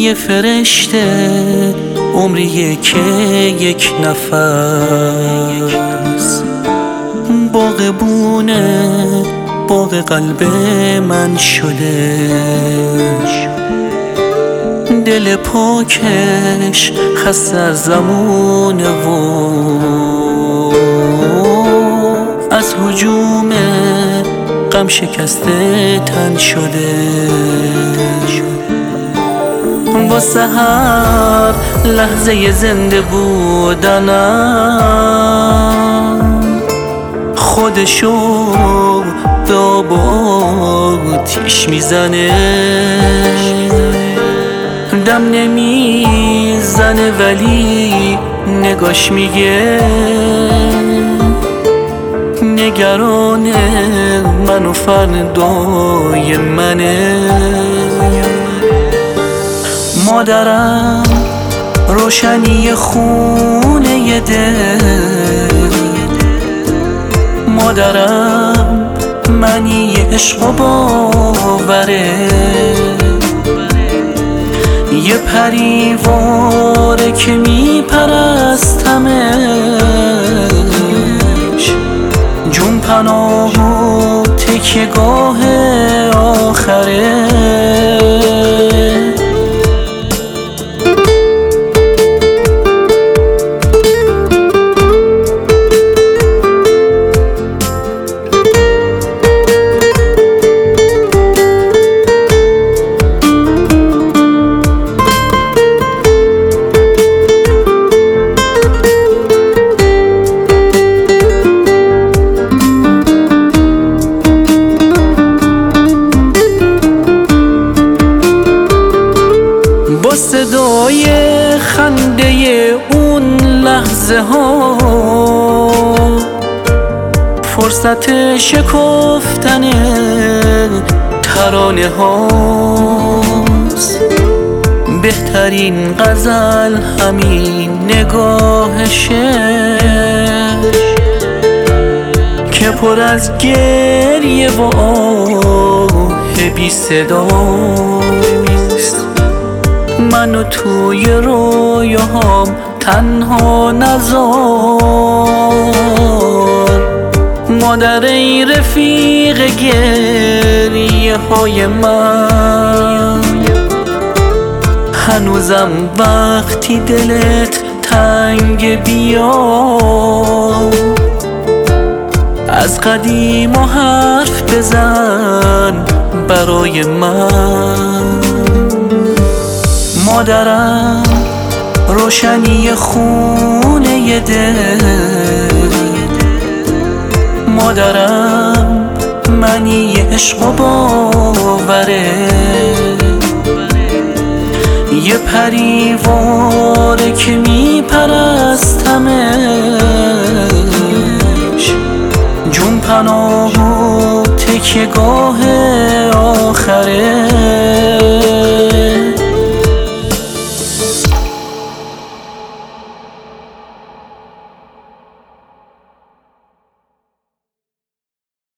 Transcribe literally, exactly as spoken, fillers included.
یه فرشته عمریه که یک نفس باغبونه باغ قلب من شده. دل پاکش خسته از زمونه و از هجوم غم شکسته تن شده. واسه هر لحظه زنده بودنم خودشو به آب و آتیش میزنه. دم نمیزنه ولی نگاش میگه نگران من و فردای منه. مادرم روشنی خونه دل، مادرم منی عشق و باوره. یه پریواره که میپرستمش، جون پناه و تکیه گاه آخره. با صدای خنده اون لحظه ها فرصت شکفتن ترانه هاست. بهترین غزل همین نگاهشه که پر از گریه و آه بی صداست. منو توی رویاهام تنها نذار، مادر ای رفیق گریه های من. هنوزم وقتی دلت تنگ بیا از قدیم و حرف بزن برای من. مادرم روشنی خونه دل، مادرم منی عشق و باوره. یه پریواره که میپرستمش، جون پناه و تکیه گاه آخره.